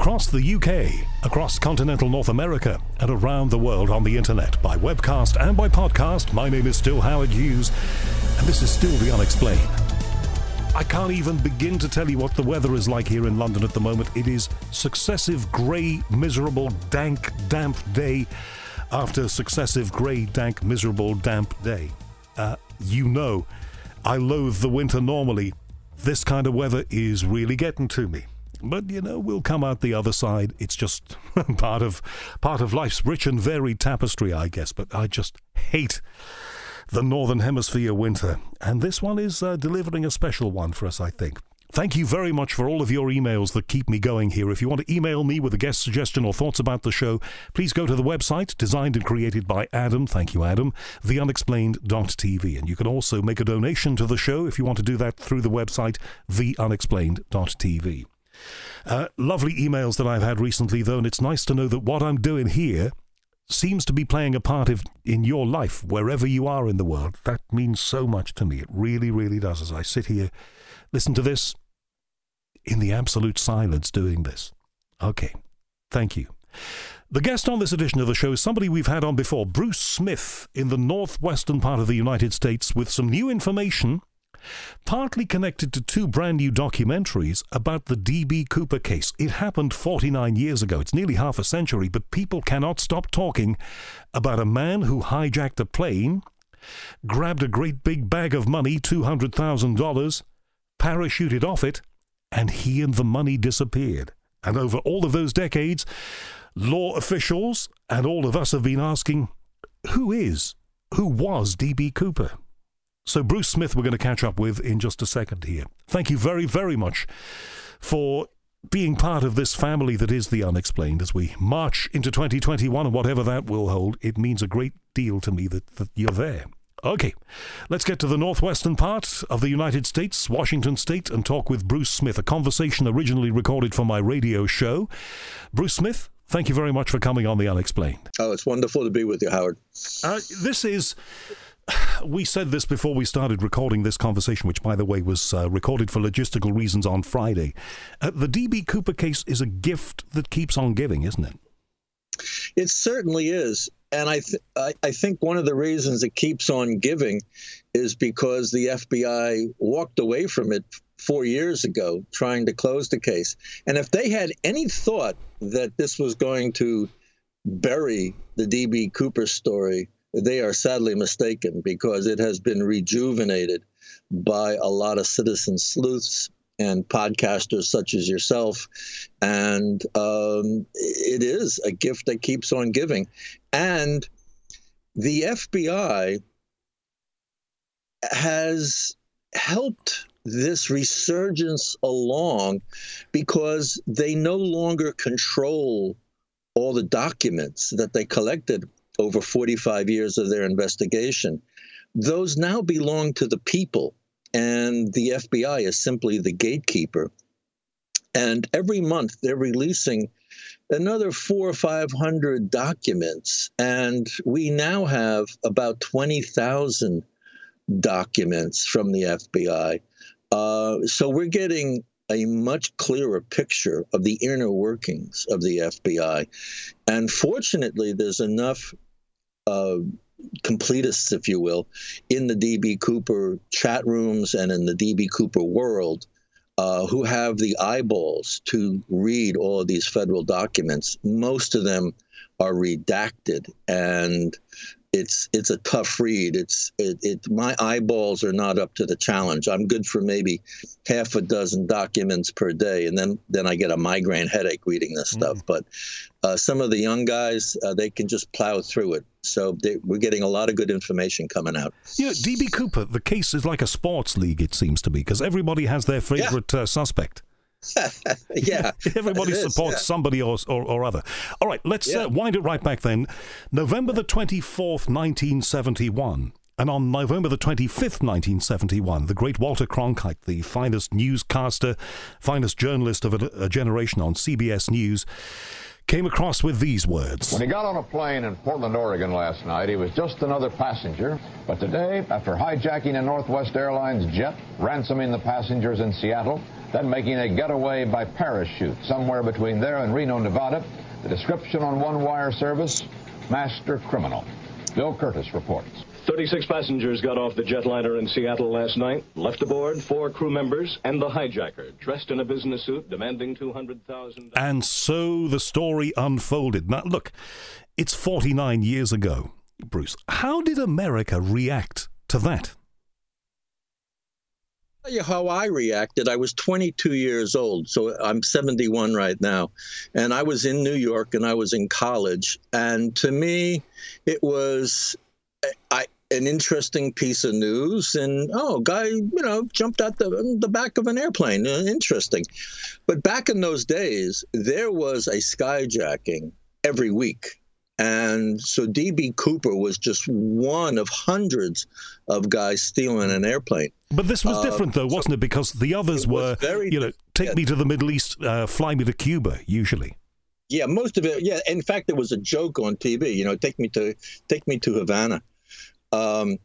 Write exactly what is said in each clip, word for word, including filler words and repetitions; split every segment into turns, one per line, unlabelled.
across the U K, across continental North America, and around the world on the internet, by webcast and by podcast. My name is still Howard Hughes, and this is still The Unexplained. I can't even begin to tell you what the weather is like here in London at the moment. It is successive grey, miserable, dank, damp day after successive grey, dank, miserable, damp day. Uh, you know, I loathe the winter normally. This kind of weather is really getting to me. But, you know, we'll come out the other side. It's just part of part of life's rich and varied tapestry, I guess. But I just hate the Northern Hemisphere winter. And this one is uh, delivering a special one for us, I think. Thank you very much for all of your emails that keep me going here. If you want to email me with a guest suggestion or thoughts about the show, please go to the website, designed and created by Adam. Thank you, Adam. the unexplained dot t v. And you can also make a donation to the show if you want to do that through the website, the unexplained dot t v. Uh, lovely emails that I've had recently, though, and it's nice to know that what I'm doing here seems to be playing a part of, in your life, wherever you are in the world. That means so much to me. It really, really does. As I sit here, listen to this, in the absolute silence doing this. Okay, thank you. The guest on this edition of the show is somebody we've had on before, Bruce Smith, in the northwestern part of the United States, with some new information, partly connected to two brand new documentaries about the D B Cooper case. It happened forty-nine years ago. It's nearly half a century, but people cannot stop talking about a man who hijacked a plane, grabbed a great big bag of money, two hundred thousand dollars, parachuted off it, and he and the money disappeared. And over all of those decades, law officials and all of us have been asking, who is, who was D B Cooper? So Bruce Smith we're going to catch up with in just a second here. Thank you very, very much for being part of this family that is The Unexplained as we march into twenty twenty-one, and whatever that will hold. It means a great deal to me that, that you're there. Okay, let's get to the northwestern part of the United States, Washington State, and talk with Bruce Smith, a conversation originally recorded for my radio show. Bruce Smith, thank you very much for coming on The Unexplained.
Oh, it's wonderful to be with you, Howard.
Uh, this is... We said this before we started recording this conversation, which, by the way, was uh, recorded for logistical reasons on Friday. Uh, the D B Cooper case is a gift that keeps on giving, isn't it?
It certainly is. And I, th- I, I think one of the reasons it keeps on giving is because the F B I walked away from it four years ago, trying to close the case. And if they had any thought that this was going to bury the D B Cooper story, they are sadly mistaken, because it has been rejuvenated by a lot of citizen sleuths and podcasters such as yourself. And um, it is a gift that keeps on giving. And the F B I has helped this resurgence along because they no longer control all the documents that they collected over forty-five years of their investigation. Those now belong to the people, and the F B I is simply the gatekeeper. And every month they're releasing another four or five hundred documents, and we now have about twenty thousand documents from the F B I. Uh, so we're getting a much clearer picture of the inner workings of the F B I. And fortunately, there's enough Uh, completists, if you will, in the D B Cooper chat rooms and in the D B Cooper world uh, who have the eyeballs to read all of these federal documents. Most of them are redacted, and it's it's a tough read. It's it, it my eyeballs are not up to the challenge. I'm good for maybe half a dozen documents per day, and then then I get a migraine headache reading this stuff. Mm. But uh, some of the young guys, uh, they can just plow through it. So they, we're getting a lot of good information coming out.
You know, D B Cooper, the case is like a sports league, it seems to be, because everybody has their favorite yeah. uh, suspect.
yeah.
Everybody
is,
supports
yeah.
somebody or, or, or other. All right, let's
yeah.
uh, wind it right back then. November the twenty-fourth, nineteen seventy-one. And on November the twenty-fifth, nineteen seventy-one, the great Walter Cronkite, the finest newscaster, finest journalist of a, a generation on C B S News, came across with these words.
When he got on a plane in Portland, Oregon last night, he was just another passenger. But today, after hijacking a Northwest Airlines jet, ransoming the passengers in Seattle, then making a getaway by parachute somewhere between there and Reno, Nevada, the description on one wire service, master criminal. Bill Curtis reports.
thirty-six passengers got off the jetliner in Seattle last night, left aboard four crew members and the hijacker, dressed in a business suit, demanding two hundred thousand dollars.
And so the story unfolded. Now, look, it's forty-nine years ago. Bruce, how did America react to that?
I'll tell you how I reacted. I was twenty-two years old, so I'm seventy-one right now. And I was in New York and I was in college. And to me, it was I, an interesting piece of news. And, oh, guy, you know, jumped out the, the back of an airplane. Uh, interesting. But back in those days, there was a skyjacking every week. And so D B. Cooper was just one of hundreds of guys stealing an airplane.
But this was different, though, wasn't it? Because the others were, very, you know, take yeah. me to the Middle East, uh, fly me to Cuba, usually.
Yeah, most of it. Yeah, in fact, there was a joke on T V. You know, take me to take me to Havana. Um,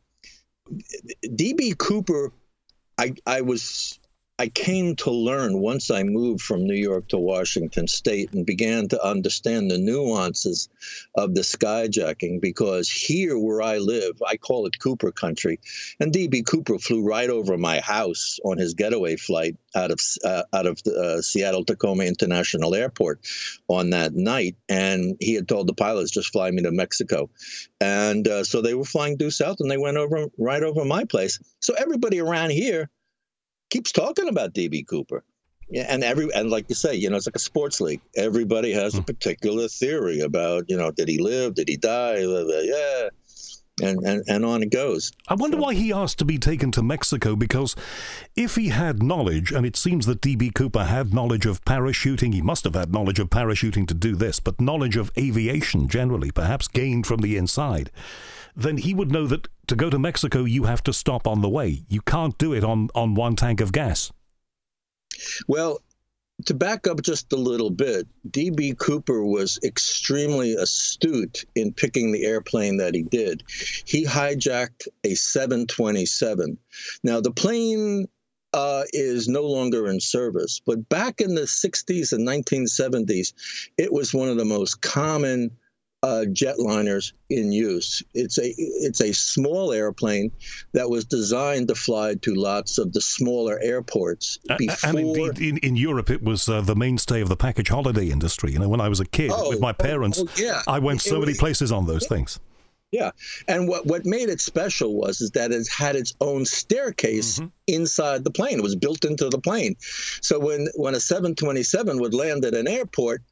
D B. Cooper, I I was. I came to learn once I moved from New York to Washington State and began to understand the nuances of the skyjacking, because here where I live, I call it Cooper country, and D B. Cooper flew right over my house on his getaway flight out of uh, out of the, uh, Seattle Tacoma International Airport on that night, and he had told the pilots, just fly me to Mexico. And uh, so they were flying due south, and they went over right over my place. So everybody around here keeps talking about D B. Cooper. Yeah, and every and like you say, you know, it's like a sports league. Everybody has a particular theory about, you know, did he live? Did he die? Yeah. And, and, and on it goes.
I wonder so. why he asked to be taken to Mexico, because if he had knowledge, and it seems that D B. Cooper had knowledge of parachuting, he must have had knowledge of parachuting to do this, but knowledge of aviation generally, perhaps gained from the inside, then he would know that to go to Mexico, you have to stop on the way. You can't do it on, on one tank of gas.
Well, to back up just a little bit, D B. Cooper was extremely astute in picking the airplane that he did. He hijacked a seven twenty-seven. Now, the plane uh, is no longer in service, but back in the sixties and nineteen seventies, it was one of the most common Uh, jetliners in use. It's a it's a small airplane that was designed to fly to lots of the smaller airports. Before...
And indeed, in, in Europe, it was uh, the mainstay of the package holiday industry. You know, when I was a kid
oh,
with my parents,
oh, oh, yeah.
I went so it many was, places on those
yeah.
things.
Yeah, and what what made it special was is that it had its own staircase mm-hmm. inside the plane. It was built into the plane. So when when a seven twenty-seven would land at an airport,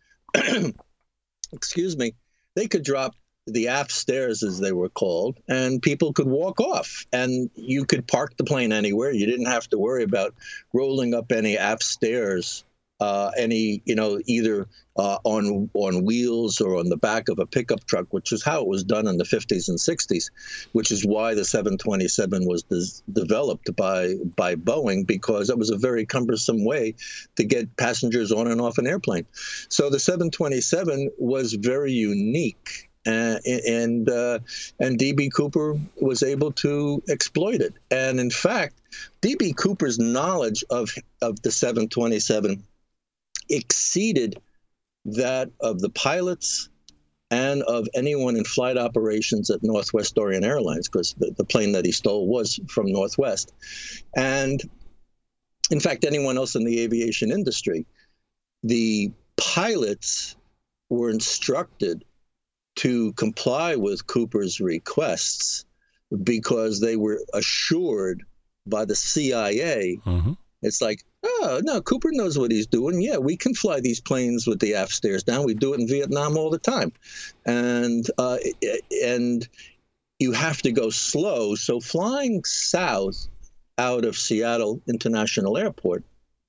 excuse me, they could drop the aft stairs, as they were called, and people could walk off. And you could park the plane anywhere. You didn't have to worry about rolling up any aft stairs, uh, any, you know, either uh, on on wheels or on the back of a pickup truck, which is how it was done in the fifties and sixties, which is why the seven twenty-seven was des- developed by by Boeing, because it was a very cumbersome way to get passengers on and off an airplane. So the seven twenty-seven was very unique, uh, and uh, and D B. Cooper was able to exploit it. And in fact, D B. Cooper's knowledge of of the seven twenty-seven exceeded that of the pilots and of anyone in flight operations at Northwest Orient Airlines, because the, the plane that he stole was from Northwest. And in fact, anyone else in the aviation industry. The pilots were instructed to comply with Cooper's requests because they were assured by the C I A. Mm-hmm. It's like, oh, no, Cooper knows what he's doing. Yeah, we can fly these planes with the aft stairs down. We do it in Vietnam all the time. And uh, and you have to go slow. So flying south out of Seattle International Airport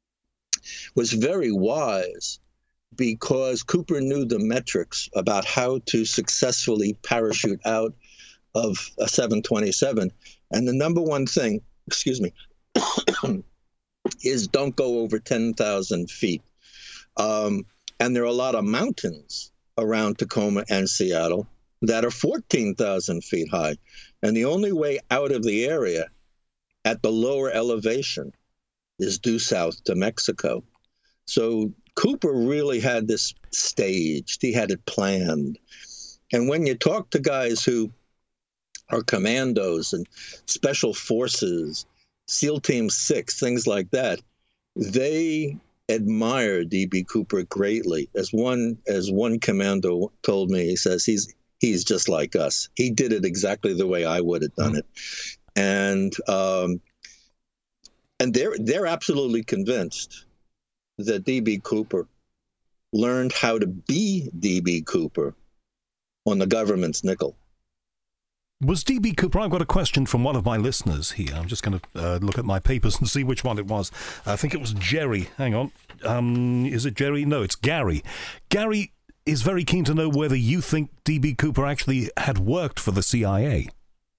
was very wise, because Cooper knew the metrics about how to successfully parachute out of a seven twenty-seven. And the number one thing, excuse me, is don't go over ten thousand feet. Um, And there are a lot of mountains around Tacoma and Seattle that are fourteen thousand feet high. And the only way out of the area at the lower elevation is due south to Mexico. So Cooper really had this staged. He had it planned. And when you talk to guys who are commandos and special forces, SEAL Team six, things like that, they admire D B. Cooper greatly. As one as one commando told me, he says, he's he's just like us. He did it exactly the way I would have done it. And um, and they're they're absolutely convinced that D B. Cooper learned how to be D B. Cooper on the government's nickel.
Was D B. Cooper, I've got a question from one of my listeners here. I'm just going to uh, look at my papers and see which one it was. I think it was Jerry. Hang on. Um, is it Jerry? No, it's Gary. Gary is very keen to know whether you think D B. Cooper actually had worked for the C I A.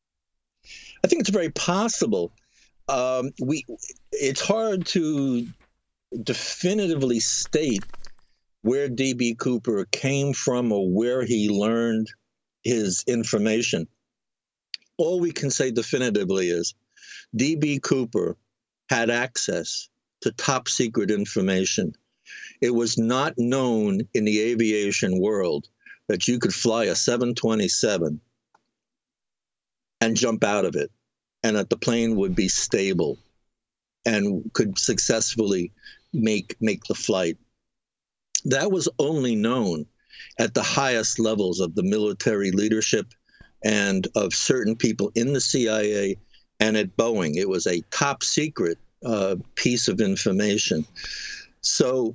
I think it's very possible. Um, we, it's hard to definitively state where D B. Cooper came from or where he learned his information. All we can say definitively is D B. Cooper had access to top secret information. It was not known in the aviation world that you could fly a seven twenty-seven and jump out of it, and that the plane would be stable and could successfully make make the flight. That was only known at the highest levels of the military leadership and of certain people in the C I A and at Boeing. It was a top secret uh, piece of information. So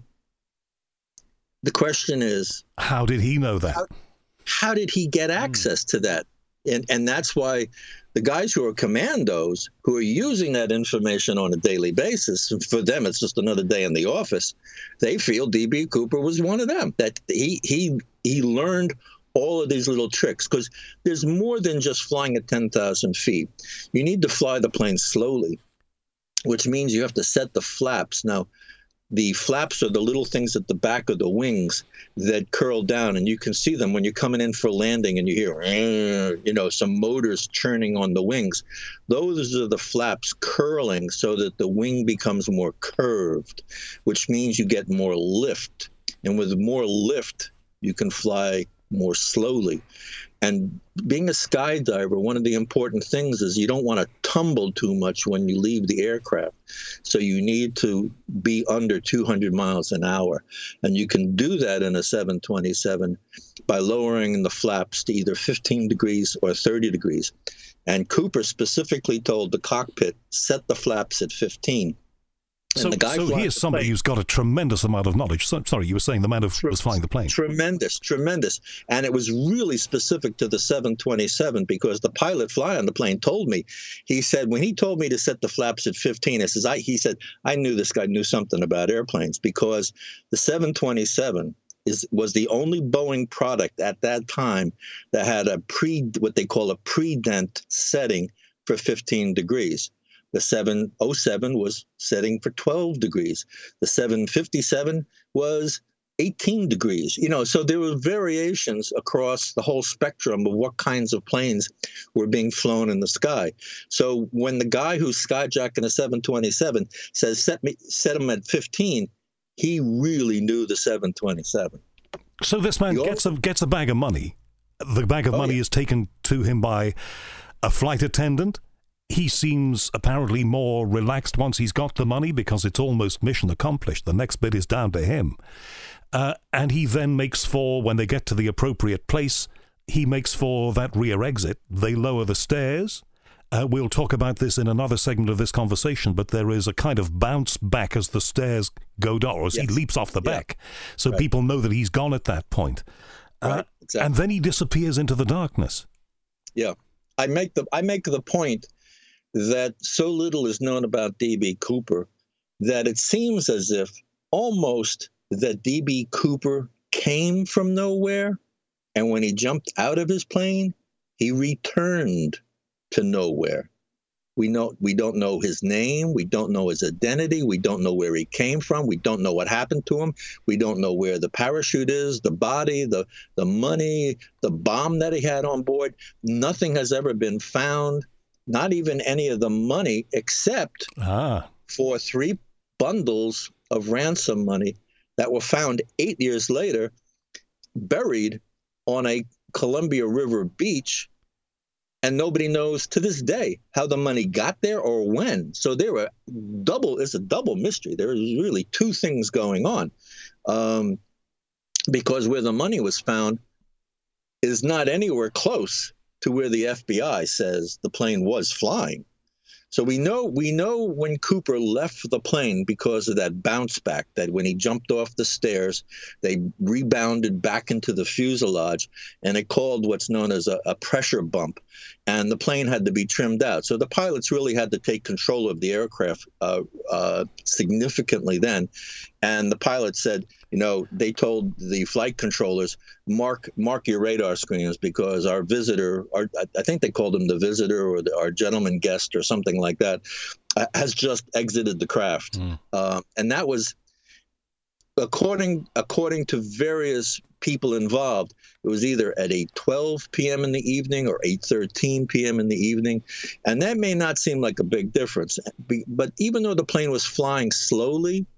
the question is,
how did he know that?
How, how did he get access mm. to that? And and that's why the guys who are commandos, who are using that information on a daily basis, for them it's just another day in the office, they feel D B. Cooper was one of them, that he he he learned all of these little tricks, because there's more than just flying at ten thousand feet. You need to fly the plane slowly, which means you have to set the flaps. Now, the flaps are the little things at the back of the wings that curl down, and you can see them when you're coming in for landing and you hear, you know, some motors churning on the wings. Those are the flaps curling so that the wing becomes more curved, which means you get more lift. And with more lift, you can fly more slowly. And being a skydiver, one of the important things is you don't want to tumble too much when you leave the aircraft. So you need to be under two hundred miles an hour. And you can do that in a seven twenty-seven by lowering the flaps to either fifteen degrees or thirty degrees. And Cooper specifically told the cockpit, set the flaps at fifteen.
So, so he is somebody who's got a tremendous amount of knowledge. So, sorry, you were saying the man who was flying the plane.
Tremendous, tremendous. And it was really specific to the seven twenty-seven, because the pilot flying the plane told me, he said, when he told me to set the flaps at fifteen, it says, I, he said, I knew this guy knew something about airplanes, because the seven twenty-seven is was the only Boeing product at that time that had a pre, what they call a pre-dent setting for fifteen degrees. The seven oh seven was setting for twelve degrees. The seven fifty-seven was eighteen degrees. You know, so there were variations across the whole spectrum of what kinds of planes were being flown in the sky. So when the guy who's skyjacking a seven twenty-seven says, set me, set him at fifteen, he really knew the seven twenty-seven.
So this man gets a, gets a bag of money. The bag of oh, money yeah. is taken to him by a flight attendant. He seems apparently more relaxed once he's got the money, because it's almost mission accomplished. The next bit is down to him. Uh, and he then makes for, when they get to the appropriate place, he makes for that rear exit. They lower the stairs. Uh, we'll talk about this in another segment of this conversation, but there is a kind of bounce back as the stairs go down, or as yes. he leaps off the yeah. back. So right. people know that he's gone at that point. Uh, right. exactly. And then he disappears into the darkness.
Yeah. I make the I make the point that so little is known about D B. Cooper that it seems as if almost that D B. Cooper came from nowhere, and when he jumped out of his plane, he returned to nowhere. We know we don't know his name. We don't know his identity. We don't know where he came from. We don't know what happened to him. We don't know where the parachute is, the body, the the money, the bomb that he had on board. Nothing has ever been found, not even any of the money, except
ah.
for three bundles of ransom money that were found eight years later, buried on a Columbia River beach. And nobody knows to this day how the money got there or when. So there were double, it's a double mystery. There is really two things going on. Um, because where the money was found is not anywhere close to where the F B I says the plane was flying. So we know we know when Cooper left the plane because of that bounce back, that when he jumped off the stairs, they rebounded back into the fuselage, and it called what's known as a, a pressure bump, and the plane had to be trimmed out. So the pilots really had to take control of the aircraft uh, uh, significantly then. And the pilot said, you know, they told the flight controllers, mark mark your radar screens, because our visitor, our, I think they called him the visitor or the, our gentleman guest or something like that, uh, has just exited the craft. Mm. Uh, and that was, according according to various people involved, it was either at eight twelve p.m. in the evening or eight thirteen p.m. in the evening. And that may not seem like a big difference. But even though the plane was flying slowly,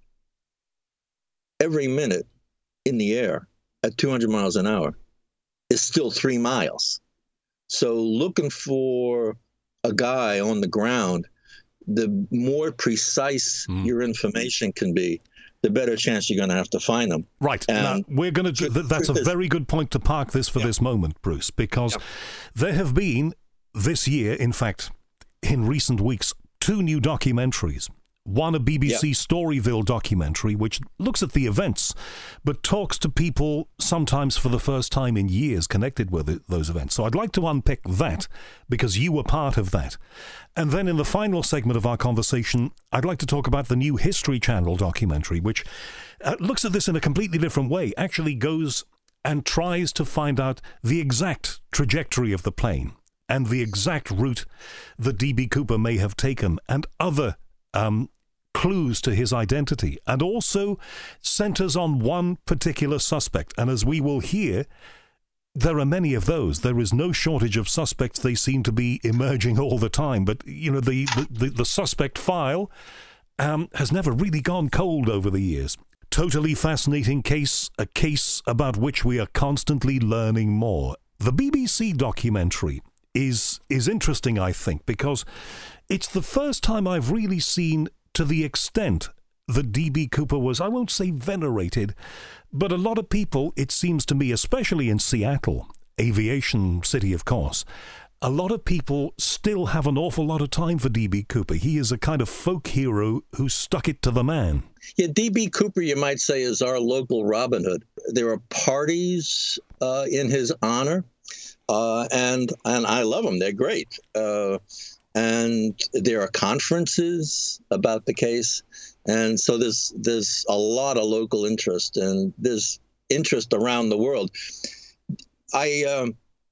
every minute in the air at two hundred miles an hour is still three miles. So looking for a guy on the ground, the more precise mm. your information can be, the better chance you're going to have to find them.
Right. Now, we're going to. Th- that's a very good point to park this for yeah. this moment, Bruce, because yeah. there have been this year, in fact, in recent weeks, two new documentaries. One, a B B C yep. Storyville documentary, which looks at the events, but talks to people sometimes for the first time in years connected with it, those events. So I'd like to unpick that, because you were part of that. And then in the final segment of our conversation, I'd like to talk about the new History Channel documentary, which uh, looks at this in a completely different way, actually goes and tries to find out the exact trajectory of the plane and the exact route that D B Cooper may have taken, and other um clues to his identity, and also centers on one particular suspect. And as we will hear, there are many of those. There is no shortage of suspects. They seem to be emerging all the time. But, you know, the, the, the suspect file um, has never really gone cold over the years. Totally fascinating case, a case about which we are constantly learning more. The B B C documentary is is interesting, I think, because it's the first time I've really seen, to the extent that D B Cooper was, I won't say venerated, but a lot of people, it seems to me, especially in Seattle, aviation city, of course, a lot of people still have an awful lot of time for D B Cooper. He is a kind of folk hero who stuck it to the man.
Yeah, D B Cooper, you might say, is our local Robin Hood. There are parties uh, in his honor, uh, and and I love them. They're great. Uh, And there are conferences about the case. And so there's there's a lot of local interest, and there's interest around the world. I um,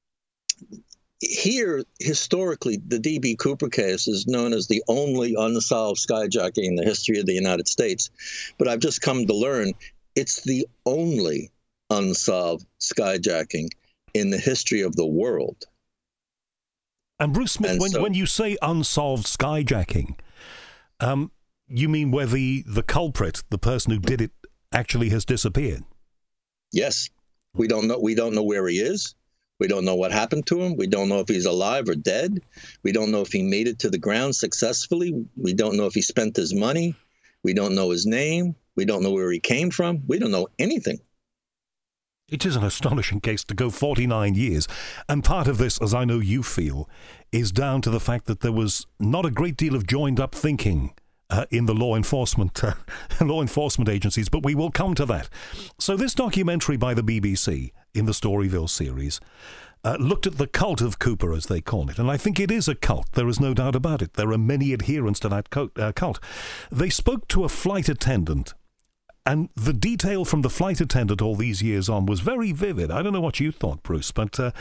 here, historically, the D B Cooper case is known as the only unsolved skyjacking in the history of the United States. But I've just come to learn it's the only unsolved skyjacking in the history of the world.
And Bruce Smith, and when, so, when you say unsolved skyjacking, um, you mean where the, the culprit, the person who did it, actually has disappeared?
Yes. We don't know. We don't know where he is. We don't know what happened to him. We don't know if he's alive or dead. We don't know if he made it to the ground successfully. We don't know if he spent his money. We don't know his name. We don't know where he came from. We don't know anything.
It is an astonishing case to go forty-nine years, and part of this, as I know you feel, is down to the fact that there was not a great deal of joined-up thinking uh, in the law enforcement uh, law enforcement agencies, but we will come to that. So this documentary by the B B C in the Storyville series uh, looked at the cult of Cooper, as they call it, and I think it is a cult. There is no doubt about it. There are many adherents to that cult. Uh, cult. They spoke to a flight attendant, and the detail from the flight attendant all these years on was very vivid. I don't know what you thought, Bruce, but uh,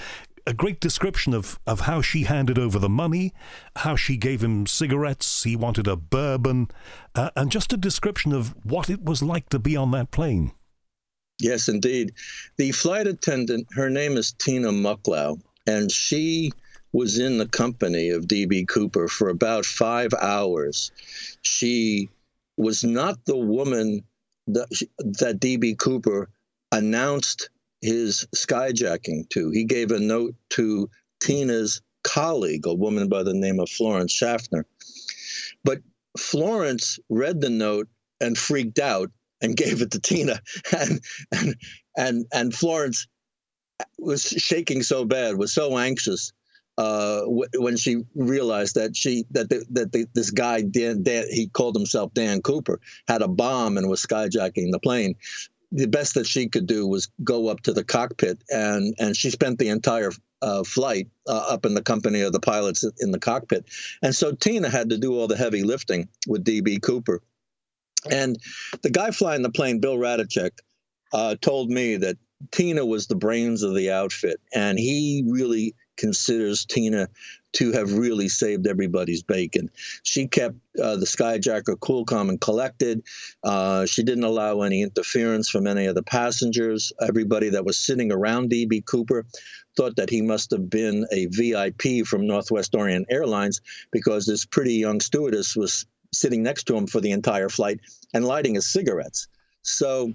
a great description of, of how she handed over the money, how she gave him cigarettes, he wanted a bourbon, uh, and just a description of what it was like to be on that plane.
Yes, indeed. The flight attendant, her name is Tina Mucklow, and she was in the company of D B. Cooper for about five hours. She was not the woman that, that D B. Cooper announced his skyjacking to. He gave a note to Tina's colleague, a woman by the name of Florence Schaffner. But Florence read the note and freaked out and gave it to Tina. And and and and Florence was shaking so bad, was so anxious uh, w- when she realized that she that the, that the, this guy Dan, Dan, he called himself Dan Cooper, had a bomb and was skyjacking the plane. The best that she could do was go up to the cockpit, and and she spent the entire uh, flight uh, up in the company of the pilots in the cockpit. And so Tina had to do all the heavy lifting with D B. Cooper. And the guy flying the plane, Bill Radicek, uh, told me that Tina was the brains of the outfit, and he really considers Tina to have really saved everybody's bacon. She kept uh, the skyjacker cool, calm, and collected. Uh, she didn't allow any interference from any of the passengers. Everybody that was sitting around D B. Cooper thought that he must have been a V I P from Northwest Orient Airlines, because this pretty young stewardess was sitting next to him for the entire flight and lighting his cigarettes. So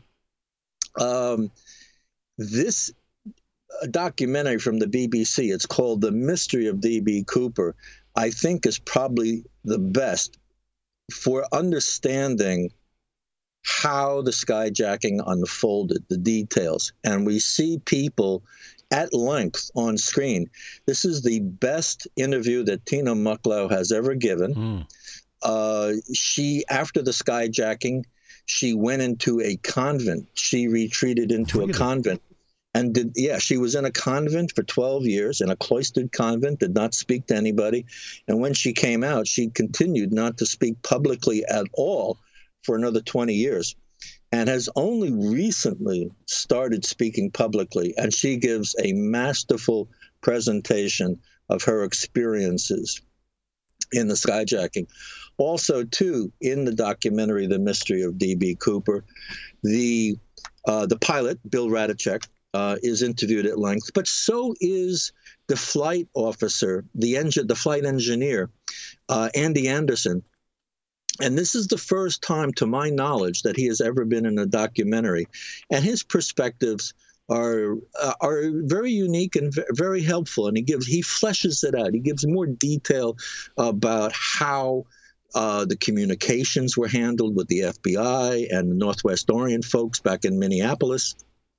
um, this documentary from the B B C, it's called The Mystery of D B. Cooper, I think is probably the best for understanding how the skyjacking unfolded, the details. And we see people at length on screen. This is the best interview that Tina Mucklow has ever given. Mm. Uh, she, after the skyjacking, she went into a convent. She retreated into really? a convent. And did, yeah, she was in a convent for twelve years, in a cloistered convent, did not speak to anybody. And when she came out, she continued not to speak publicly at all for another twenty years, and has only recently started speaking publicly. And she gives a masterful presentation of her experiences in the skyjacking. Also, too, in the documentary, The Mystery of D B. Cooper, the uh, the pilot, Bill Radicek, Uh, is interviewed at length, but so is the flight officer, the engine, the flight engineer, uh, Andy Anderson. And this is the first time, to my knowledge, that he has ever been in a documentary. And his perspectives are uh, are very unique and v- very helpful. And he gives he fleshes it out. He gives more detail about how uh, the communications were handled with the F B I and the Northwest Orient folks back in Minneapolis.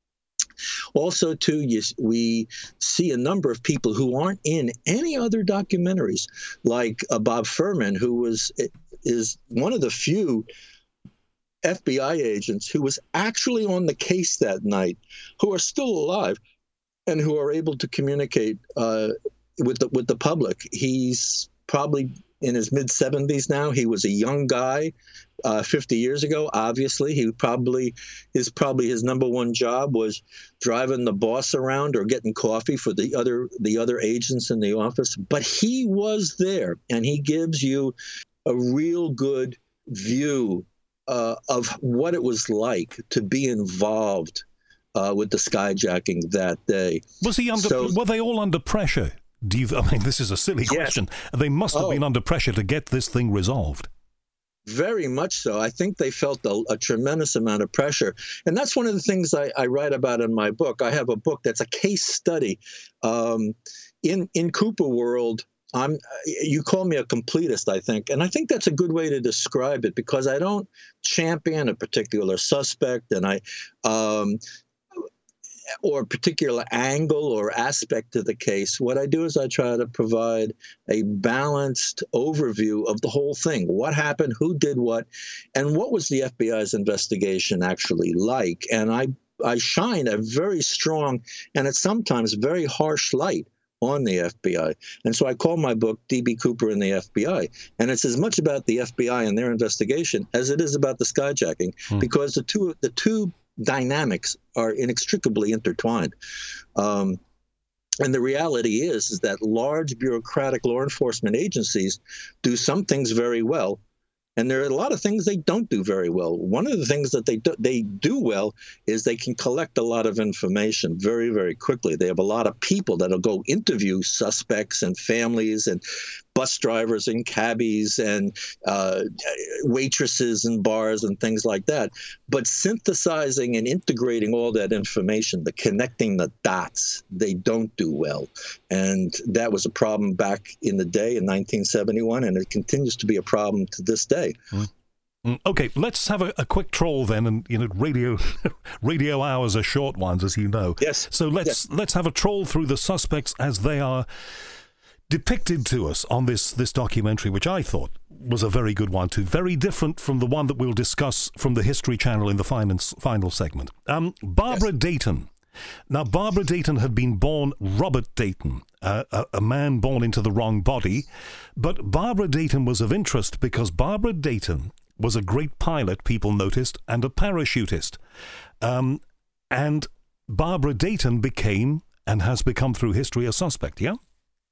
Also, too, you, we see a number of people who aren't in any other documentaries, like uh, Bob Furman, who was is one of the few F B I agents who was actually on the case that night, who are still alive and who are able to communicate uh, with the with the public. He's probably in his mid seventies now. He was a young guy uh, fifty years ago. Obviously, he probably his probably his number one job was driving the boss around or getting coffee for the other the other agents in the office. But he was there, and he gives you a real good view uh, of what it was like to be involved uh, with the skyjacking that day.
Was he under? So, were they all under pressure? Do you, I mean, this is a silly
yes.
question. They must have oh, been under pressure to get this thing resolved.
Very much so. I think they felt a, a tremendous amount of pressure. And that's one of the things I, I write about in my book. I have a book that's a case study. Um, in, in Cooper world, I'm, you call me a completist, I think. And I think that's a good way to describe it, because I don't champion a particular suspect, and I... Um, or a particular angle or aspect of the case. What I do is I try to provide a balanced overview of the whole thing. What happened, who did what, and what was the F B I's investigation actually like? And I, I shine a very strong and at sometimes very harsh light on the F B I. And so I call my book D B. Cooper and the F B I. And it's as much about the F B I and their investigation as it is about the skyjacking, hmm. because the two the two dynamics are inextricably intertwined. Um, And the reality is, is that large bureaucratic law enforcement agencies do some things very well. And there are a lot of things they don't do very well. One of the things that they do, they do well is they can collect a lot of information very, very quickly. They have a lot of people that'll go interview suspects and families and bus drivers and cabbies and uh, waitresses and bars and things like that. But synthesizing and integrating all that information, the connecting the dots, they don't do well. And that was a problem back in the day in nineteen seventy-one, and it continues to be a problem to this day.
Mm. Okay, let's have a, a quick troll then, and you know, radio radio hours are short ones, as you know.
Yes.
So let's
yes.
let's have a troll through the suspects as they are depicted to us on this this documentary, which I thought was a very good one too. Very different from the one that we'll discuss from the History Channel in the final final segment. Um, Barbara yes. Dayton. Now, Barbara Dayton had been born Robert Dayton, uh, a, a man born into the wrong body, but Barbara Dayton was of interest because Barbara Dayton was a great pilot, people noticed, and a parachutist. Um, and Barbara Dayton became, and has become through history, a suspect, yeah?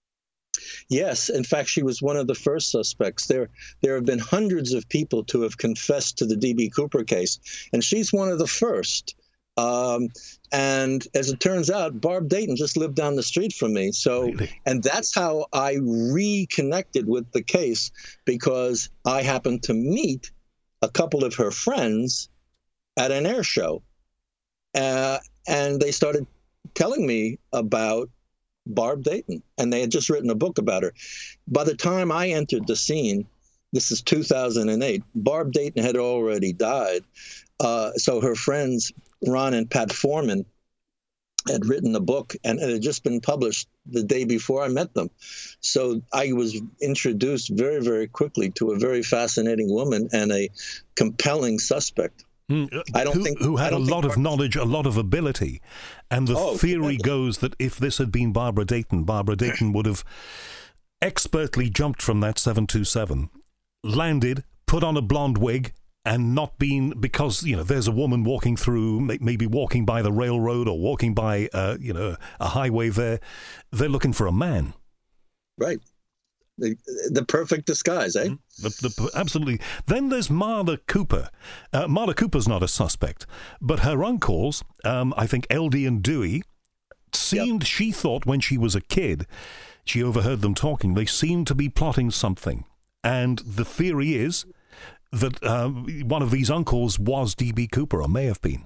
Yes. In fact, she was one of the first suspects. There there have been hundreds of people to have confessed to the D B. Cooper case, and she's one of the first. Um, and as it turns out, Barb Dayton just lived down the street from me. So, really? And that's how I reconnected with the case, because I happened to meet a couple of her friends at an air show. Uh, and they started telling me about Barb Dayton, and they had just written a book about her. By the time I entered the scene, this is two thousand eight, Barb Dayton had already died. Uh, so her friends, Ron and Pat Foreman, had written the book, and it had just been published the day before I met them. So I was introduced very, very quickly to a very fascinating woman and a compelling suspect.
Mm, I don't who, think who had a lot of knowledge, a lot of ability, and the oh, theory tremendous. goes that if this had been Barbara Dayton, Barbara Dayton would have expertly jumped from that seven two seven, landed, put on a blonde wig, and not been, because, you know, there's a woman walking through, maybe walking by the railroad or walking by, uh, you know, a highway there. They're looking for a man.
Right. The, the perfect disguise, eh?
The, the, absolutely. Then there's Marla Cooper. Uh, Marla Cooper's not a suspect, but her uncles, um, I think Eldie and Dewey, seemed, yep. she thought when she was a kid, she overheard them talking, they seemed to be plotting something. And the theory is that uh, one of these uncles was D B. Cooper, or may have been.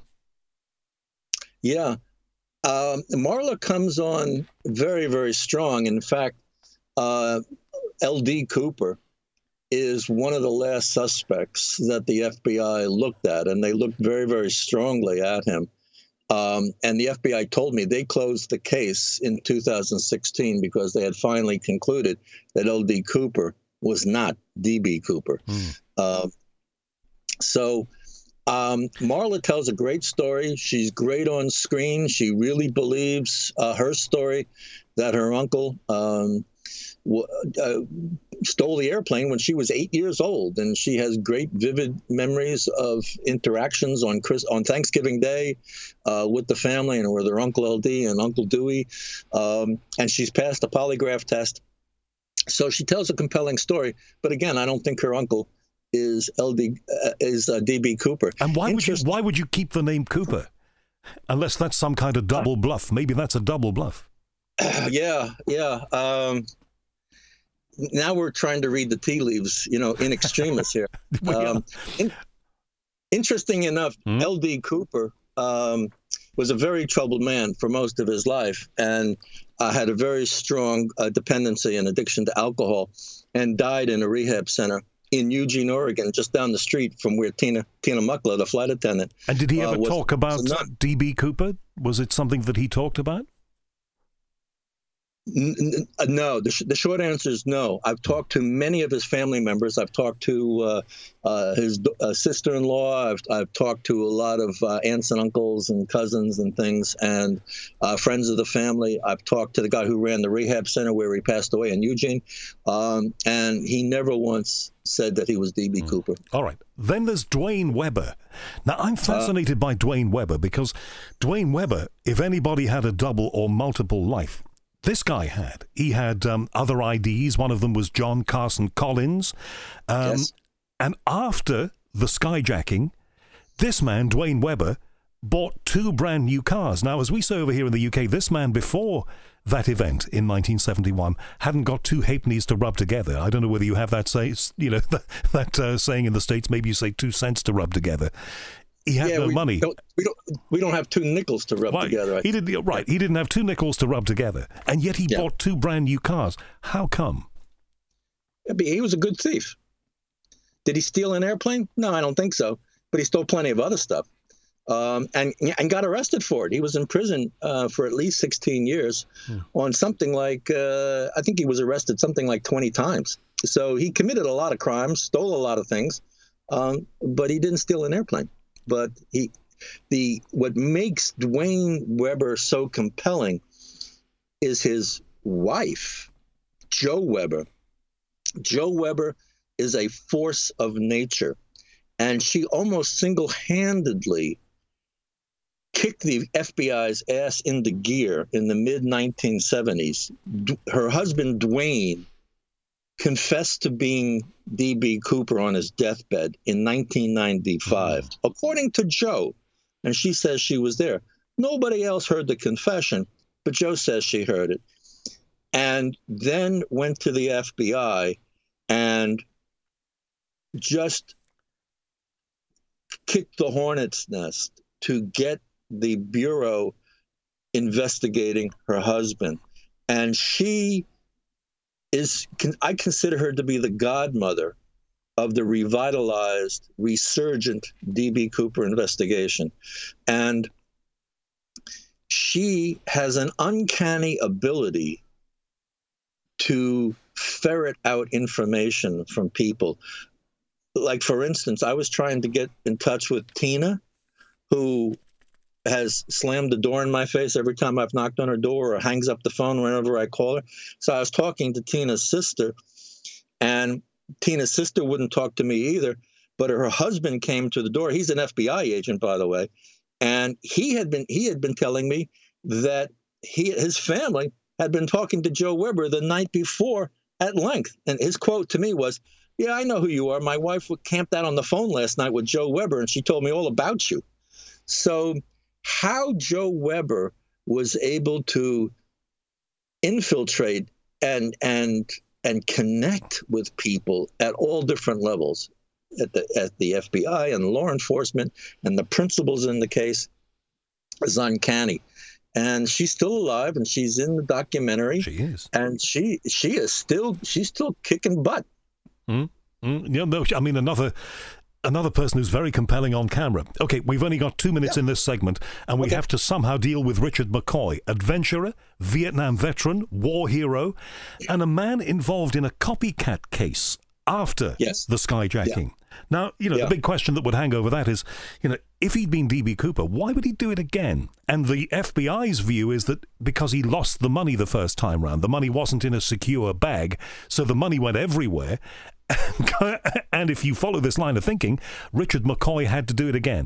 Yeah. Um, Marla comes on very, very strong. In fact, uh, L D. Cooper is one of the last suspects that the F B I looked at, and they looked very, very strongly at him. Um, and the F B I told me they closed the case in two thousand sixteen because they had finally concluded that L D. Cooper was not D B. Cooper. Mm. Uh, so um, Marla tells a great story. She's great on screen. She really believes uh, her story, that her uncle um, w- uh, stole the airplane when she was eight years old, and she has great, vivid memories of interactions on Chris- on Thanksgiving Day uh, with the family and with her Uncle L D and Uncle Dewey, um, and she's passed a polygraph test. So she tells a compelling story, but again, I don't think her uncle is L D uh, is uh, D B. Cooper.
And why would you why would you keep the name Cooper, unless that's some kind of double bluff? Maybe that's a double bluff.
Uh, yeah, yeah. Um, now we're trying to read the tea leaves, you know, in extremis here. um, in, interesting enough, hmm? L D. Cooper um, was a very troubled man for most of his life, and uh, had a very strong uh, dependency and addiction to alcohol, and died in a rehab center in Eugene, Oregon, just down the street from where Tina Tina Muckler, the flight attendant.
And did he ever uh, was, talk about D B. Cooper? Was it something that he talked about?
N- n- no, the, sh- the short answer is no. I've talked to many of his family members. I've talked to uh, uh, his uh, sister-in-law. I've, I've talked to a lot of uh, aunts and uncles and cousins and things, and uh, friends of the family. I've talked to the guy who ran the rehab center where he passed away in Eugene, um, and he never once said that he was D B. Mm. Cooper.
All right. Then there's Dwayne Webber. Now, I'm fascinated uh, by Dwayne Webber because Dwayne Webber, if anybody had a double or multiple life, This guy had. He had um, other I Ds. One of them was John Carson Collins. Um,
Yes.
And after the skyjacking, this man, Dwayne Webber, bought two brand new cars. Now, as we say over here in the U K, this man, before that event in nineteen seventy-one, hadn't got two halfpennies to rub together. I don't know whether you have that say, you know, that, that uh, saying in the States. Maybe you say two cents to rub together. He had
Yeah,
no
we
money.
Don't, we don't. We don't have two nickels to rub
Right.
together. I
He did right. He didn't have two nickels to rub together, and yet he
Yeah.
bought two brand new cars. How come?
He was a good thief. Did he steal an airplane? No, I don't think so. But he stole plenty of other stuff, um, and and got arrested for it. He was in prison uh, for at least sixteen years
Hmm.
on something like uh, I think he was arrested something like twenty times. So he committed a lot of crimes, stole a lot of things, um, but he didn't steal an airplane. But he, the what makes Dwayne Webber so compelling is his wife, Jo Webber. Jo Webber is a force of nature, and she almost single-handedly kicked the F B I's ass into gear in the mid nineteen seventies. D- her husband, Dwayne, confessed to being D B. Cooper on his deathbed in nineteen ninety-five, mm. according to Jo, and she says she was there. Nobody else heard the confession, but Jo says she heard it, and then went to the F B I and just kicked the hornet's nest to get the Bureau investigating her husband. And she is, I consider her to be the godmother of the revitalized, resurgent D B. Cooper investigation. And she has an uncanny ability to ferret out information from people. Like, for instance, I was trying to get in touch with Tina, who has slammed the door in my face every time I've knocked on her door, or hangs up the phone whenever I call her. So I was talking to Tina's sister, and Tina's sister wouldn't talk to me either, but her husband came to the door. He's an F B I agent, by the way, and he had been he had been telling me that he his family had been talking to Jo Webber the night before at length, and his quote to me was, "Yeah, I know who you are. My wife camped out on the phone last night with Jo Webber, and she told me all about you." So how Jo Webber was able to infiltrate and and and connect with people at all different levels, at the at the F B I and law enforcement and the principals in the case, is uncanny. And she's still alive, and she's in the documentary.
She is,
and she she is still she's still kicking butt.
Mm, mm, yeah, no, I mean another another person who's very compelling on camera. Okay, we've only got two minutes yeah. in this segment, and we okay. have to somehow deal with Richard McCoy, adventurer, Vietnam veteran, war hero, and a man involved in a copycat case after
yes.
the skyjacking.
Yeah.
Now, you know,
yeah.
the big question that would hang over that is, you know, if he'd been D B. Cooper, why would he do it again? And the F B I's view is that because he lost the money the first time round, the money wasn't in a secure bag, so the money went everywhere. And if you follow this line of thinking, Richard McCoy had to do it again.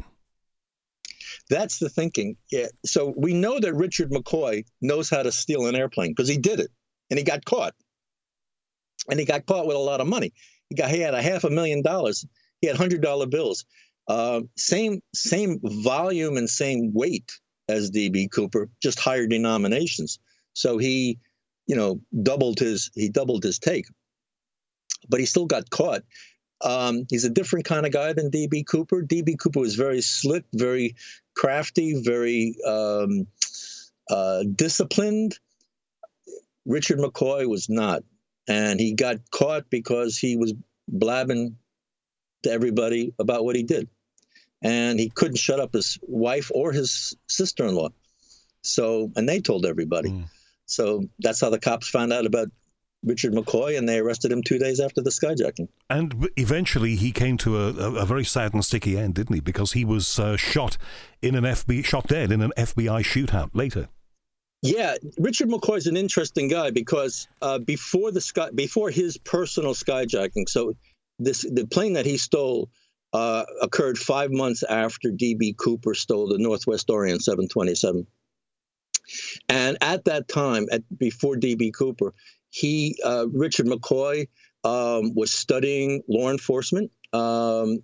That's the thinking. Yeah. So we know that Richard McCoy knows how to steal an airplane because he did it, and he got caught. And he got caught with a lot of money. He got he had a half a million dollars. He had hundred dollar bills. Uh, same same volume and same weight as D B. Cooper, just higher denominations. So he, you know, doubled his he doubled his take. But he still got caught. Um, he's a different kind of guy than D B. Cooper. D B. Cooper was very slick, very crafty, very um, uh, disciplined. Richard McCoy was not. And he got caught because he was blabbing to everybody about what he did. And he couldn't shut up his wife or his sister-in-law. So, and they told everybody. Mm. So that's how the cops found out about Richard McCoy, and they arrested him two days after the skyjacking.
And eventually he came to a, a, a very sad and sticky end, didn't he? Because he was uh, shot in an F B I, shot dead in an F B I shootout later.
Yeah, Richard McCoy is an interesting guy because uh, before the sky, before his personal skyjacking, so this the plane that he stole uh, occurred five months after D B. Cooper stole the Northwest Orient seven twenty-seven. And at that time, at before D B. Cooper, he uh, Richard McCoy um, was studying law enforcement um,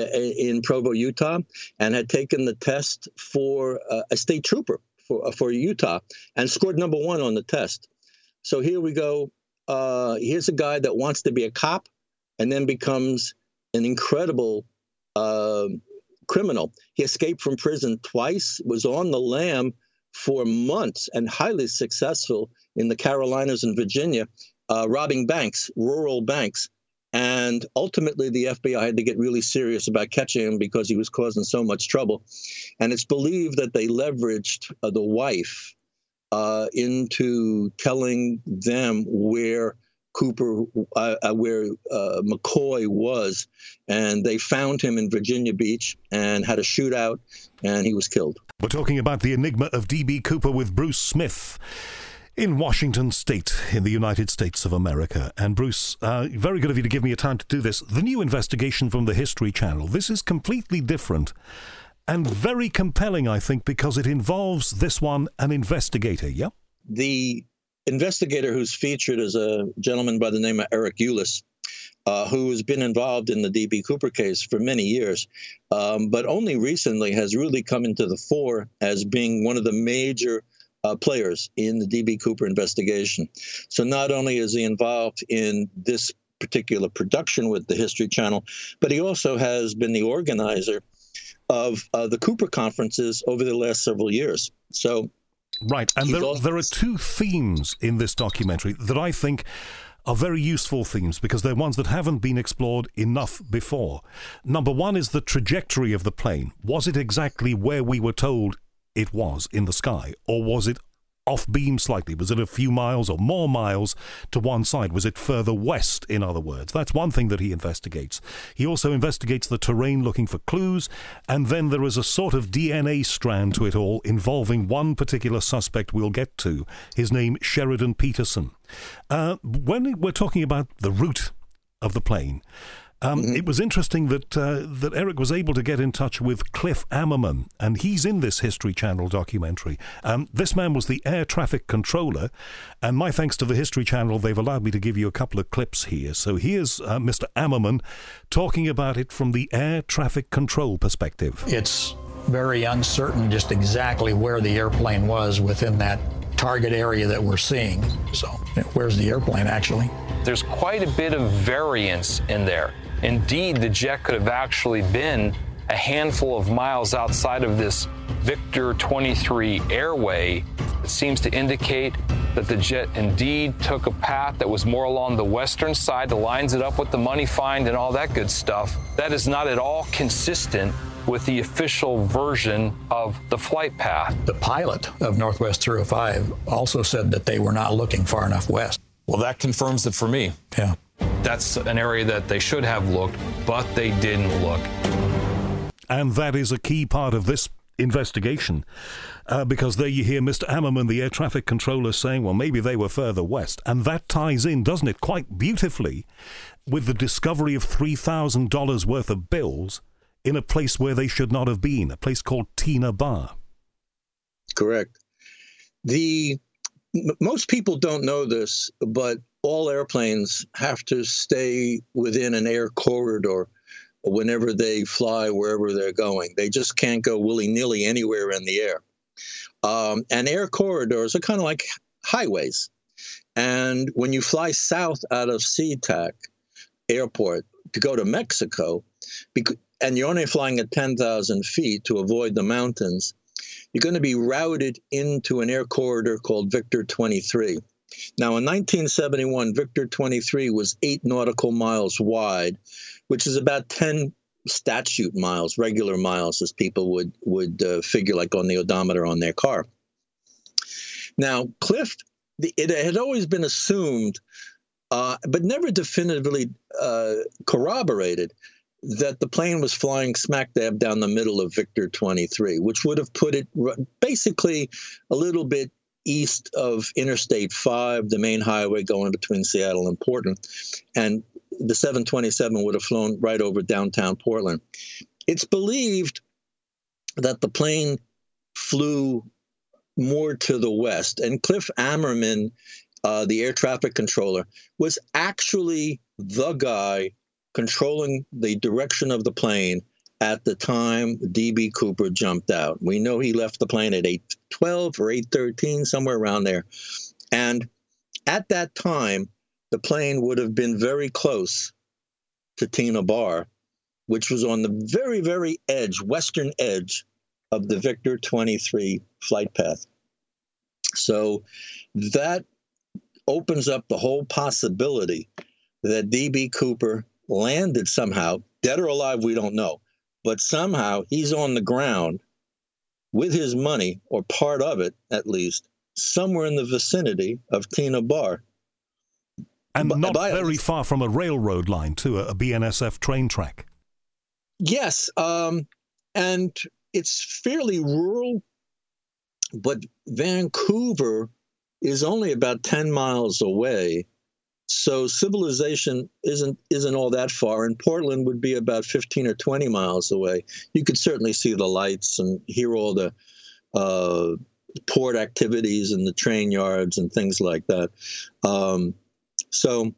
in Provo, Utah, and had taken the test for uh, a state trooper for for Utah and scored number one on the test. So here we go. Uh, here's a guy that wants to be a cop and then becomes an incredible uh, criminal. He escaped from prison twice, was on the lam for months, and highly successful in the Carolinas and Virginia, uh, robbing banks, rural banks. And ultimately, the F B I had to get really serious about catching him because he was causing so much trouble. And it's believed that they leveraged uh, the wife uh, into telling them where Cooper, uh, uh, where uh, McCoy was, and they found him in Virginia Beach and had a shootout, and he was killed.
We're talking about the enigma of D B. Cooper with Bruce Smith in Washington State in the United States of America. And Bruce, uh, very good of you to give me a time to do this. The new investigation from the History Channel, this is completely different and very compelling, I think, because it involves this one, an investigator, yeah?
The investigator who's featured is a gentleman by the name of Eric Ulis, uh, who has been involved in the D B. Cooper case for many years, um, but only recently has really come into the fore as being one of the major uh, players in the D B. Cooper investigation. So not only is he involved in this particular production with the History Channel, but he also has been the organizer of uh, the Cooper conferences over the last several years. So
Right, and there, there are two themes in this documentary that I think are very useful themes because they're ones that haven't been explored enough before. Number one is the trajectory of the plane. Was it exactly where we were told it was in the sky, or was it off beam slightly? Was it a few miles or more miles to one side? Was it further west, in other words? That's one thing that he investigates. He also investigates the terrain looking for clues, and then there is a sort of D N A strand to it all involving one particular suspect we'll get to, his name Sheridan Peterson. Uh, when we're talking about the route of the plane, Um, mm-hmm. It was interesting that uh, that Eric was able to get in touch with Cliff Ammerman, and he's in this History Channel documentary. Um, this man was the air traffic controller, and my thanks to the History Channel, they've allowed me to give you a couple of clips here. So here's uh, Mister Ammerman talking about it from the air traffic control perspective.
It's very uncertain just exactly where the airplane was within that target area that we're seeing. So where's the airplane actually?
There's quite a bit of variance in there. Indeed, the jet could have actually been a handful of miles outside of this Victor twenty-three airway. It seems to indicate that the jet indeed took a path that was more along the western side, that lines it up with the money find and all that good stuff. That is not at all consistent with the official version of the flight path.
The pilot of Northwest three oh five also said that they were not looking far enough west.
Well, that confirms it for me.
Yeah.
That's an area that they should have looked, but they didn't look.
And that is a key part of this investigation, uh, because there you hear Mister Ammerman, the air traffic controller, saying, well, maybe they were further west. And that ties in, doesn't it, quite beautifully with the discovery of three thousand dollars worth of bills in a place where they should not have been, a place called Tina Bar.
Correct. The m- most people don't know this, but all airplanes have to stay within an air corridor whenever they fly wherever they're going. They just can't go willy-nilly anywhere in the air. Um, and air corridors are kind of like highways. And when you fly south out of SeaTac Airport to go to Mexico, because, and you're only flying at ten thousand feet to avoid the mountains, you're going to be routed into an air corridor called Victor twenty-three. Now, in nineteen seventy-one, Victor twenty-three was eight nautical miles wide, which is about ten statute miles, regular miles, as people would, would uh, figure, like on the odometer on their car. Now, Cliff, the, it had always been assumed, uh, but never definitively uh, corroborated, that the plane was flying smack dab down the middle of Victor twenty-three, which would have put it basically a little bit east of Interstate five, the main highway going between Seattle and Portland, and the seven twenty-seven would have flown right over downtown Portland. It's believed that the plane flew more to the west. And Cliff Ammerman, uh, the air traffic controller, was actually the guy controlling the direction of the plane at the time D B. Cooper jumped out. We know he left the plane at eight twelve or eight thirteen, somewhere around there. And at that time, the plane would have been very close to Tina Bar, which was on the very, very edge, western edge of the Victor twenty-three flight path. So that opens up the whole possibility that D B. Cooper landed somehow, dead or alive, we don't know. But somehow he's on the ground with his money, or part of it at least, somewhere in the vicinity of Tina Bar.
And
B-
not
by,
very far from a railroad line, too, a B N S F train track.
Yes, um, and it's fairly rural, but Vancouver is only about ten miles away. So civilization isn't isn't all that far, and Portland would be about fifteen or twenty miles away. You could certainly see the lights and hear all the uh, port activities and the train yards and things like that. Um, so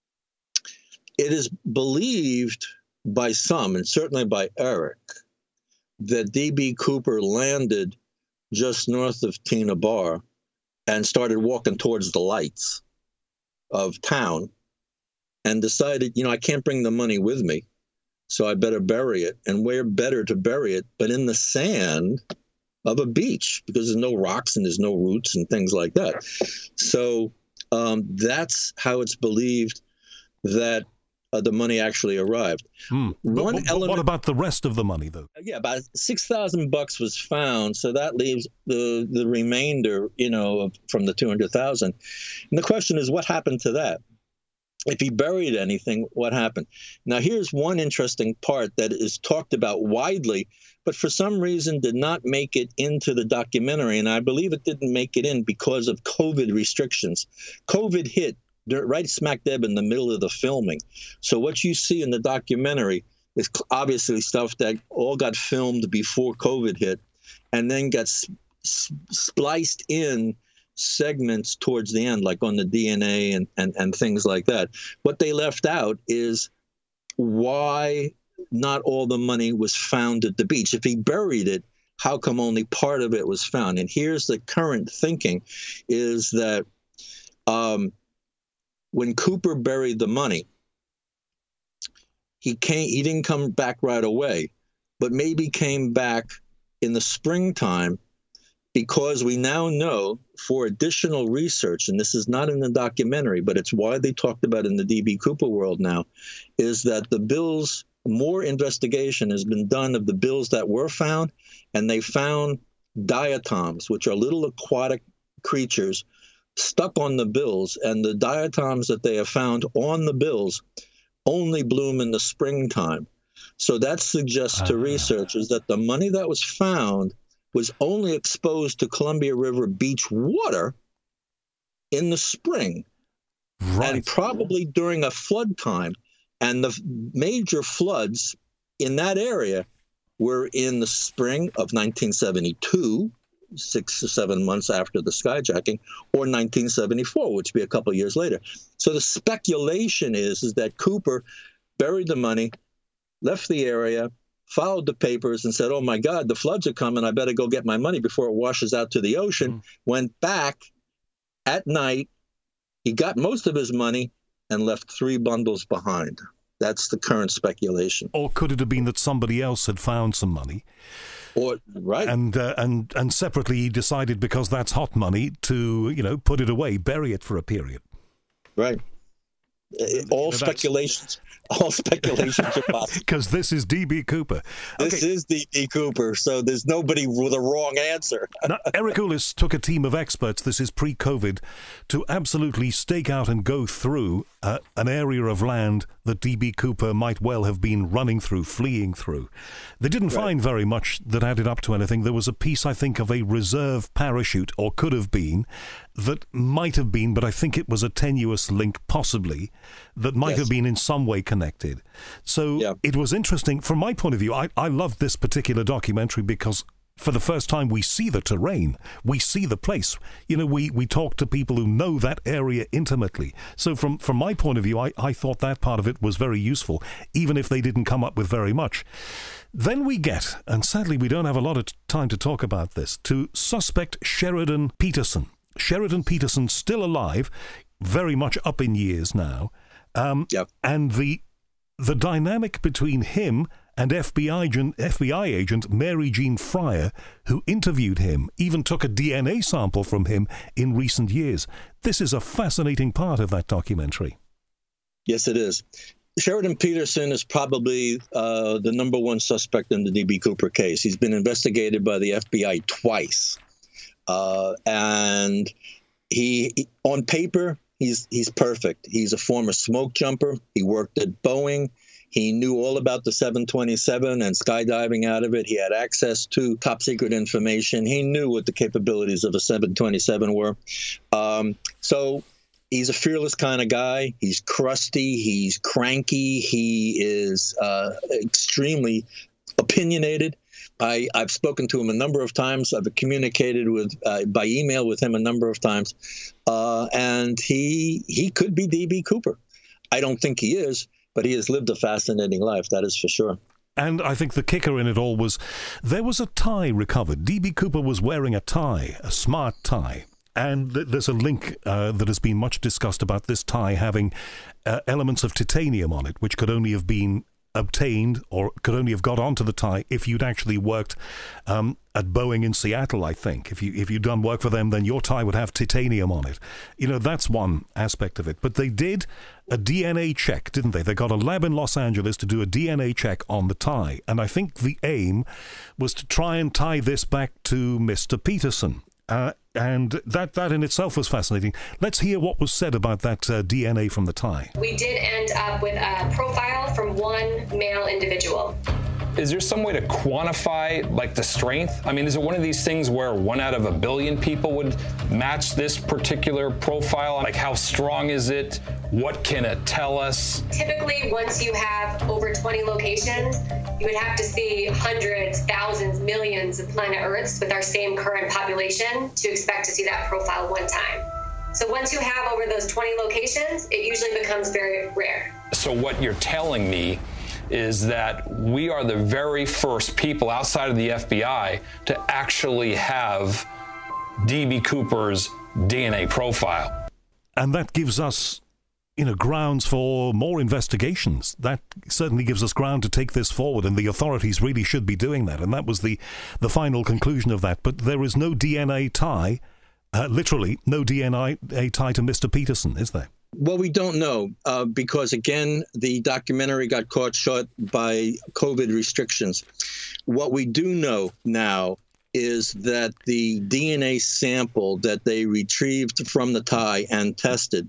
it is believed by some, and certainly by Eric, that D B. Cooper landed just north of Tina Bar and started walking towards the lights of town and decided, you know, I can't bring the money with me, so I better bury it. And where better to bury it but in the sand of a beach, because there's no rocks and there's no roots and things like that. So um, that's how it's believed that uh, the money actually arrived.
Hmm.
One
but, but
element.
What about the rest of the money, though?
Yeah, about six thousand bucks was found, so that leaves the the remainder, you know, of, from the two hundred thousand. And the question is, what happened to that? If he buried anything, what happened? Now, here's one interesting part that is talked about widely, but for some reason did not make it into the documentary, and I believe it didn't make it in because of COVID restrictions. COVID hit right smack dab in the middle of the filming. So what you see in the documentary is obviously stuff that all got filmed before COVID hit and then got sp- spliced in segments towards the end, like on the D N A and, and, and things like that. What they left out is why not all the money was found at the beach. If he buried it, how come only part of it was found? And here's the current thinking is that um, when Cooper buried the money, he came, he didn't come back right away, but maybe came back in the springtime, because we now know for additional research, and this is not in the documentary, but it's widely talked about in the D B. Cooper world now, is that the bills, more investigation has been done of the bills that were found, and they found diatoms, which are little aquatic creatures stuck on the bills, and the diatoms that they have found on the bills only bloom in the springtime. So that suggests to uh, researchers that the money that was found was only exposed to Columbia River beach water in the spring,
right.
and probably during a flood time. And the major floods in that area were in the spring of nineteen seventy-two, six or seven months after the skyjacking, or nineteen seventy-four, which would be a couple of years later. So the speculation is, is that Cooper buried the money, left the area, followed the papers and said, oh, my God, the floods are coming. I better go get my money before it washes out to the ocean. Mm. Went back at night. He got most of his money and left three bundles behind. That's the current speculation.
Or could it have been that somebody else had found some money?
Or right.
And uh, and and separately he decided, because that's hot money, to, you know, put it away, bury it for a period.
Right. All you know, speculations. All speculations are possible.
Because this is D B. Cooper.
This
okay.
is D B. Cooper, so there's nobody with a wrong answer.
Now, Eric Ulis took a team of experts, this is pre-COVID, to absolutely stake out and go through uh, an area of land that D B. Cooper might well have been running through, fleeing through. They didn't right. find very much that added up to anything. There was a piece, I think, of a reserve parachute, or could have been, that might have been, but I think it was a tenuous link, possibly, that might yes. have been in some way connected. So yeah. it was interesting. From my point of view, I, I loved this particular documentary because for the first time, we see the terrain. We see the place. You know, we, we talk to people who know that area intimately. So from, from my point of view, I, I thought that part of it was very useful, even if they didn't come up with very much. Then we get, and sadly we don't have a lot of time to talk about this, to suspect Sheridan Peterson. Sheridan Peterson still alive, very much up in years now. Um, yep. And the the dynamic between him and F B I agent, F B I agent Mary Jean Fryer, who interviewed him, even took a D N A sample from him in recent years. This is a fascinating part of that documentary.
Yes, it is. Sheridan Peterson is probably uh, the number one suspect in the D B. Cooper case. He's been investigated by the F B I twice. Uh, and he, he, on paper, he's he's perfect. He's a former smoke jumper. He worked at Boeing. He knew all about the seven twenty-seven and skydiving out of it. He had access to top secret information. He knew what the capabilities of a seven twenty-seven were. Um, so he's a fearless kind of guy. He's crusty. He's cranky. He is uh, extremely opinionated. I, I've spoken to him a number of times. I've communicated with uh, by email with him a number of times. Uh, and he he could be D B. Cooper. I don't think he is, but he has lived a fascinating life, that is for sure.
And I think the kicker in it all was there was a tie recovered. D B. Cooper was wearing a tie, a smart tie. And th- there's a link uh, that has been much discussed about this tie having uh, elements of titanium on it, which could only have been obtained or could only have got onto the tie if you'd actually worked um, at Boeing in Seattle, I think. If, you, if you'd done work for them, then your tie would have titanium on it. You know, that's one aspect of it. But they did a D N A check, didn't they? They got a lab in Los Angeles to do a D N A check on the tie. And I think the aim was to try and tie this back to Mister Peterson. Uh, and that, that in itself was fascinating. Let's hear what was said about that uh, D N A from the tie.
We did end up with a profile from one male individual.
Is there some way to quantify, like, the strength? I mean, is it one of these things where one out of a billion people would match this particular profile? Like, how strong is it? What can it tell us?
Typically, once you have over twenty locations, you would have to see hundreds, thousands, millions of planet Earths with our same current population to expect to see that profile one time. So once you have over those twenty locations, it usually becomes very rare.
So what you're telling me is that we are the very first people outside of the F B I to actually have D B. Cooper's D N A profile.
And that gives us, you know, grounds for more investigations. That certainly gives us ground to take this forward, and the authorities really should be doing that. And that was the, the final conclusion of that. But there is no D N A tie, uh, literally no D N A tie to Mister Peterson, is there?
Well, we don't know uh, because, again, the documentary got caught short by COVID restrictions. What we do know now is that the D N A sample that they retrieved from the tie and tested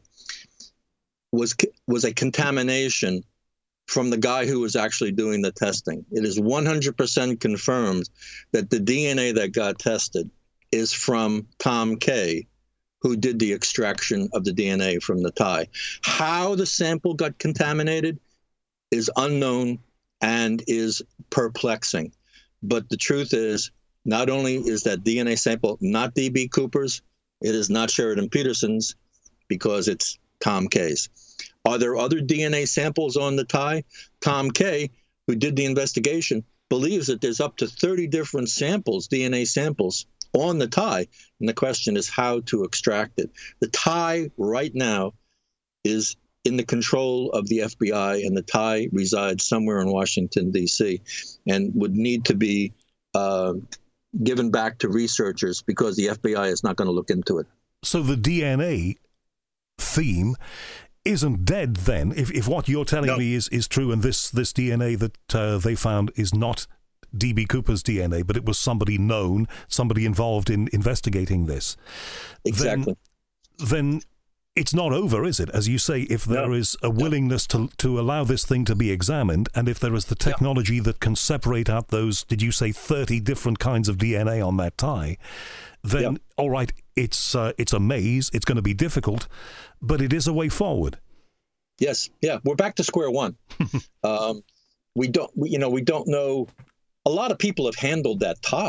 was was a contamination from the guy who was actually doing the testing. It is one hundred percent confirmed that the D N A that got tested is from Tom Kay, who did the extraction of the D N A from the tie. How the sample got contaminated is unknown and is perplexing. But the truth is, not only is that D N A sample not D B. Cooper's, it is not Sheridan Peterson's because it's Tom Kay's. Are there other D N A samples on the tie? Tom Kay, who did the investigation, believes that there's up to thirty different samples, D N A samples, on the tie, and the question is how to extract it. The tie right now is in the control of the F B I, and the tie resides somewhere in Washington, D C, and would need to be uh, given back to researchers because the F B I is not going to look into it.
So the D N A theme isn't dead then, if, if what you're telling no. me is, is true, and this, this D N A that uh, they found is not D B. Cooper's D N A, but it was somebody known, somebody involved in investigating this.
Exactly.
Then, then it's not over, is it? As you say, if there no. is a willingness no. to to allow this thing to be examined, and if there is the technology yeah. that can separate out those, did you say thirty different kinds of D N A on that tie, then, yeah. all right, it's uh, it's a maze, it's going to be difficult, but it is a way forward.
Yes, yeah, we're back to square one. um, we don't, we, you know, we don't know. A lot of people have handled that tie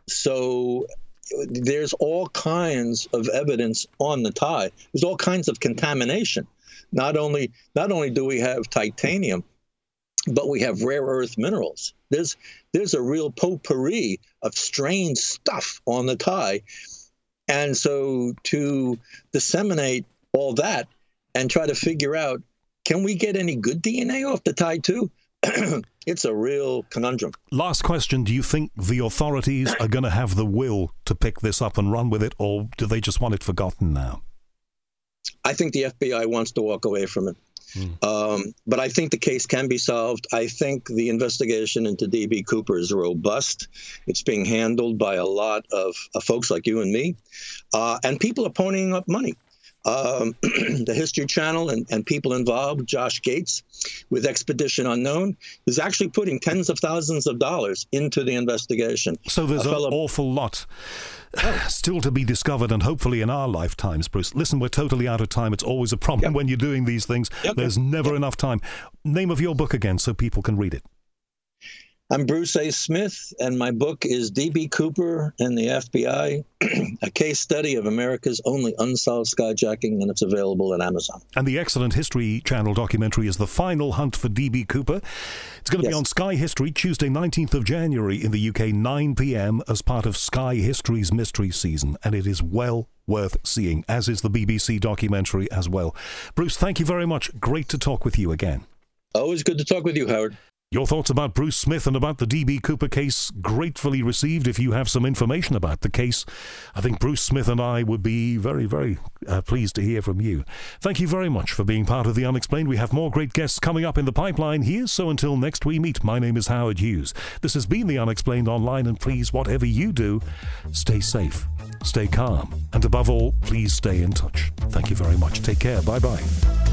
so there's all kinds of evidence on the tie. There's all kinds of contamination. Not only not only do we have titanium, but we have rare earth minerals. There's there's a real potpourri of strange stuff on the tie. And so to disseminate all that and try to figure out, can we get any good D N A off the tie too? It's a real conundrum.
Last question. Do you think the authorities are going to have the will to pick this up and run with it, or do they just want it forgotten now?
I think the F B I wants to walk away from it. Mm. Um, but I think the case can be solved. I think the investigation into D B. Cooper is robust. It's being handled by a lot of uh, folks like you and me. Uh, and people are ponying up money. Um, the History Channel and, and people involved, Josh Gates with Expedition Unknown, is actually putting tens of thousands of dollars into the investigation.
So there's an awful lot still to be discovered, and hopefully in our lifetimes, Bruce. Listen, we're totally out of time. It's always a problem yep. when you're doing these things. Yep. There's never yep. enough time. Name of your book again so people can read it.
I'm Bruce A. Smith, and my book is D B. Cooper and the F B I, a case study of America's only unsolved skyjacking, and it's available at Amazon.
And the excellent History Channel documentary is The Final Hunt for D B. Cooper. It's going to yes. be on Sky History Tuesday, nineteenth of January in the U K, nine p.m. as part of Sky History's Mystery Season, and it is well worth seeing, as is the B B C documentary as well. Bruce, thank you very much. Great to talk with you again.
Always good to talk with you, Howard.
Your thoughts about Bruce Smith and about the D B. Cooper case, gratefully received. If you have some information about the case, I think Bruce Smith and I would be very, very uh, pleased to hear from you. Thank you very much for being part of The Unexplained. We have more great guests coming up in the pipeline here, so until next we meet, my name is Howard Hughes. This has been The Unexplained Online, and please, whatever you do, stay safe, stay calm, and above all, please stay in touch. Thank you very much. Take care. Bye-bye.